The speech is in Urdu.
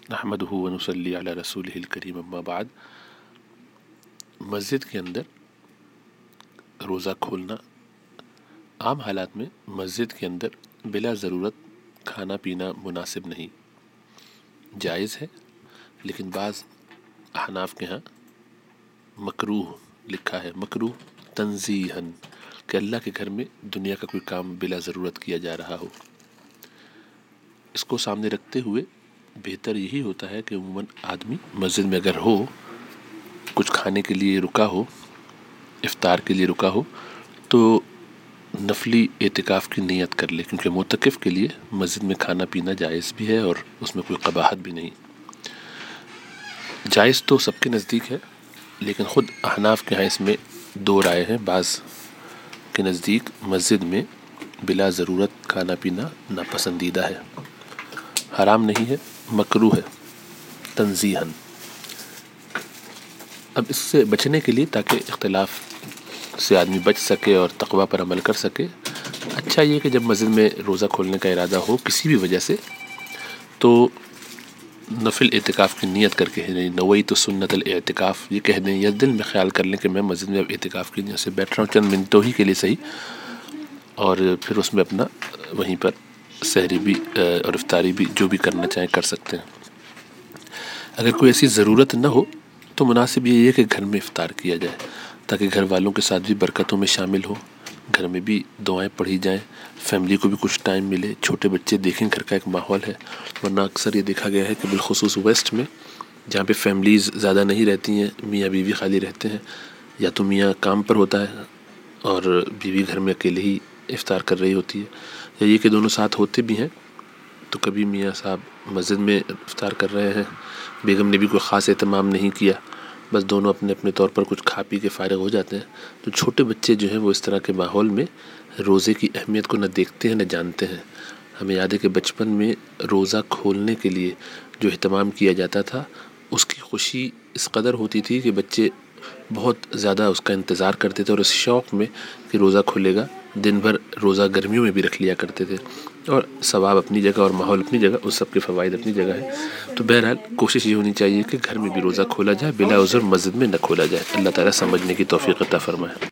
نحمدہ ونصلی علی رسولہ الکریم اما بعد۔ مسجد کے اندر روزہ کھولنا عام حالات میں مسجد کے اندر بلا ضرورت کھانا پینا مناسب نہیں، جائز ہے، لیکن بعض احناف کے ہاں مکروہ لکھا ہے، مکروہ تنزیہاً، کہ اللہ کے گھر میں دنیا کا کوئی کام بلا ضرورت کیا جا رہا ہو۔ اس کو سامنے رکھتے ہوئے بہتر یہی ہوتا ہے کہ عموماً آدمی مسجد میں اگر ہو، کچھ کھانے کے لیے رکا ہو، افطار کے لیے رکا ہو، تو نفلی اعتکاف کی نیت کر لے، کیونکہ معتکف کے لیے مسجد میں کھانا پینا جائز بھی ہے اور اس میں کوئی قباحت بھی نہیں۔ جائز تو سب کے نزدیک ہے، لیکن خود احناف کے ہاں اس میں دو رائے ہیں۔ بعض کے نزدیک مسجد میں بلا ضرورت کھانا پینا ناپسندیدہ ہے، حرام نہیں ہے، مکروہ ہے تنزیہاً۔ اب اس سے بچنے کے لیے، تاکہ اختلاف سے آدمی بچ سکے اور تقویٰ پر عمل کر سکے، اچھا یہ کہ جب مسجد میں روزہ کھولنے کا ارادہ ہو کسی بھی وجہ سے، تو نفل اعتکاف کی نیت کر کے نویت سنت الاعتکاف یہ کہہ دیں، یا دل میں خیال کر لیں کہ میں مسجد میں اب اعتکاف کی نیت سے بیٹھ رہا ہوں، چند منٹوں ہی کے لیے صحیح، اور پھر اس میں اپنا وہیں پر سحری بھی اور افطاری بھی جو بھی کرنا چاہیں کر سکتے ہیں۔ اگر کوئی ایسی ضرورت نہ ہو تو مناسب یہ ہے کہ گھر میں افطار کیا جائے، تاکہ گھر والوں کے ساتھ بھی برکتوں میں شامل ہو، گھر میں بھی دعائیں پڑھی جائیں، فیملی کو بھی کچھ ٹائم ملے، چھوٹے بچے دیکھیں، گھر کا ایک ماحول ہے۔ ورنہ اکثر یہ دیکھا گیا ہے کہ بالخصوص ویسٹ میں، جہاں پہ فیملیز زیادہ نہیں رہتی ہیں، میاں بیوی خالی رہتے ہیں، یا تو میاں کام پر ہوتا ہے اور بیوی گھر میں اکیلے ہی افطار کر رہی ہوتی ہے، یا یہ کہ دونوں ساتھ ہوتے بھی ہیں، تو کبھی میاں صاحب مسجد میں افطار کر رہے ہیں، بیگم نے بھی کوئی خاص اہتمام نہیں کیا، بس دونوں اپنے اپنے طور پر کچھ کھا پی کے فارغ ہو جاتے ہیں، تو چھوٹے بچے جو ہیں وہ اس طرح کے ماحول میں روزے کی اہمیت کو نہ دیکھتے ہیں نہ جانتے ہیں۔ ہمیں یاد ہے کہ بچپن میں روزہ کھولنے کے لیے جو اہتمام کیا جاتا تھا، اس کی خوشی اس قدر ہوتی تھی کہ بچے بہت زیادہ اس کا انتظار کرتے تھے، اور اس شوق میں کہ روزہ کھلے گا، دن بھر روزہ گرمیوں میں بھی رکھ لیا کرتے تھے۔ اور ثواب اپنی جگہ اور ماحول اپنی جگہ، اس سب کے فوائد اپنی جگہ ہے۔ تو بہرحال کوشش یہ ہونی چاہیے کہ گھر میں بھی روزہ کھولا جائے، بلا عذر مسجد میں نہ کھولا جائے۔ اللہ تعالیٰ سمجھنے کی توفیق عطا فرمائے۔